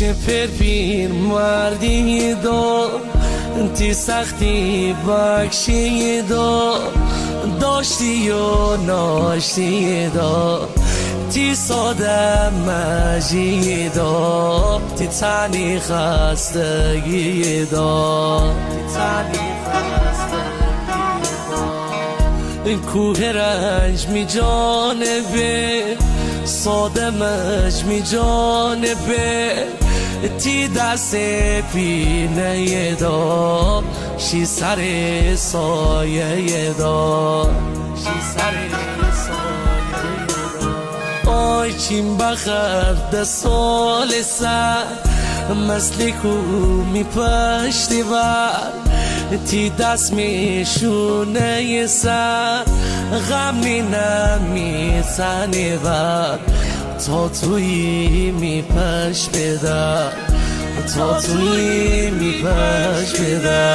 چه پیر مردی دو تی سختی بخشی دو داشتی و ناشتی دو تی ساده مجی دو تی تنی خستگی دو تی تنی خستگی دو کوه رنج می جانبه ساده مج می جانبه تی دست پینه دا شی سر سایه دا شی سر سایه دا آی چیم بخر ده سال سر مثل کو می پشتی بر تی دست می شونه سر غم می نمی سنی بر تا توی می پش بدر تا توی می پش بدر